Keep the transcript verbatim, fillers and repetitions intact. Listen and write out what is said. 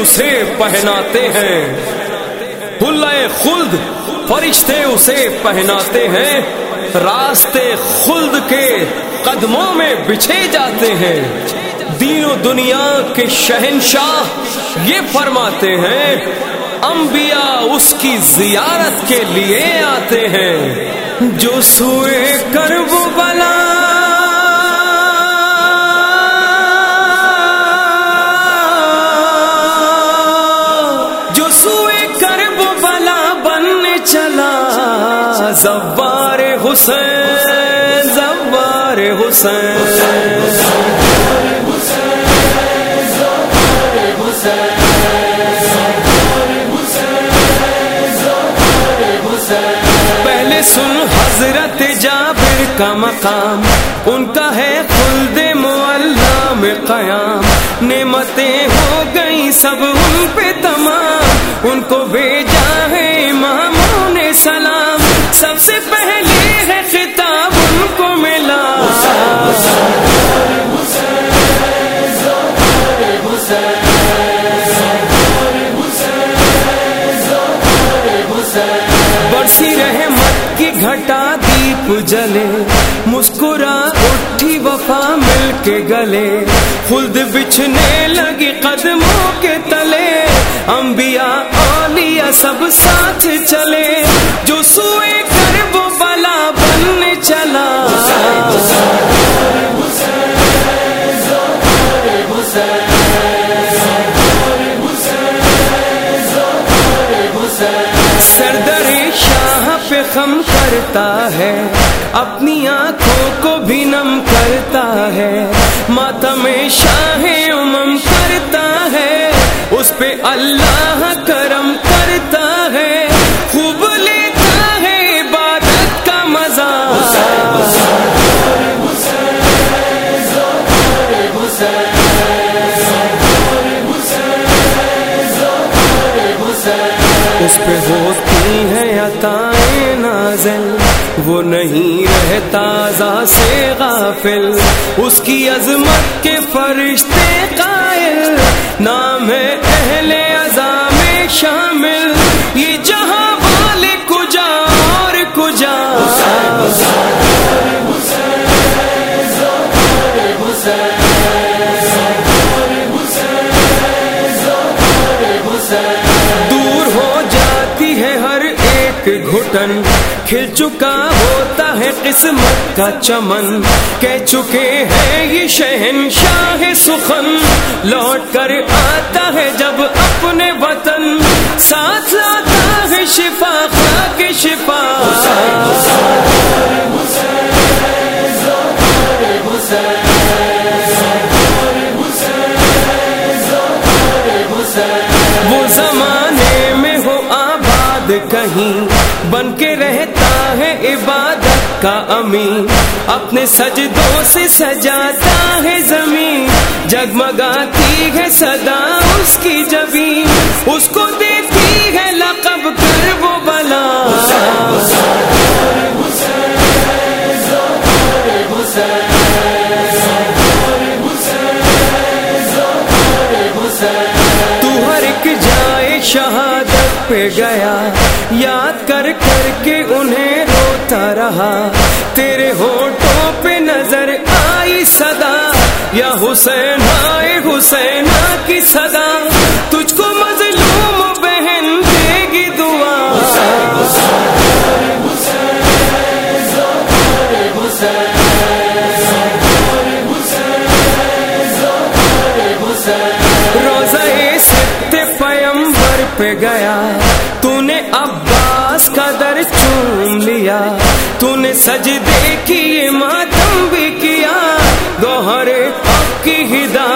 اسے پہناتے ہیں، حلۂ خلد فرشتے اسے پہناتے ہیں، راستے خلد کے قدموں میں بچھے جاتے ہیں۔ دین و دنیا کے شہنشاہ یہ فرماتے ہیں، انبیاء اس کی زیارت کے لیے آتے ہیں۔ جو سوئے کرب و بلا جو سوئے کرب و بلا بننے چلا، زوار حسین زوار حسین پہلے سن حضرت جابر کا مقام، ان کا ہے خلد معلا میں قیام، نعمتیں ہو گئی سب ان پہ تمام، ان کو بھیجا ہے اماموں نے سلام، سب سے پہلے ہے خطاب ان کو ملا۔ برسی رحمت کی گھٹا دیپ جلے، مسکرا اٹھی وفا مل کے گلے، خلد بچھنے لگی قدموں کے تلے، انبیاء اولیاء سب ساتھ چلے، جو سوئے کرب و بلا بننے چلا۔ سردر شاہ پہ خم کرتا ہے، اپنی آنکھوں کو بھی نم کرتا ہے، ماتم شاہ امم کرتا ہے، اس پہ اللہ کرم کرتا ہے، خوب لیتا ہے عبادت کا مزہ۔ اس پہ ہوتی ہے عطائیں نازل، وہ نہیں رہتا ذا سے غافل، اس کی عظمت کے فرشتے قائل، نام ہے اہل عزا میں شامل، یہ جہاں والے کجا اور کجا۔ دور ہو جاتی ہے ہر ایک گھٹن، کھل چکا ہوتا ہے قسمت کا چمن، کہہ چکے ہیں یہ شہنشاہ سخن، لوٹ کر آتا ہے جب اپنے وطن، ساتھ لاتا ہے شفا خاک شفا۔ وہ زمانے میں ہو آباد کہیں، بن کے رہتا ہے عبادت کا امین، اپنے سجدوں سے سجاتا ہے زمین، جگمگاتی ہے صدا اس کی جبین، اس کو دیتی ہے لقب کرب و بلا۔ تو ہر ایک جائے شہادت پہ گیا، یاد کر کر کے انہیں روتا رہا، تیرے ہونٹوں پہ نظر آئی صدا، یا حسین آئے حسین کی صدا، تجھ کو مظلوم بہن دے گی دعا۔ روزہ ست پیمبر پہ گیا، تو نے عباس کا در چوم لیا، تو نے سجدے کیے ماتم بھی کیا، گوہر حق کی ہدایت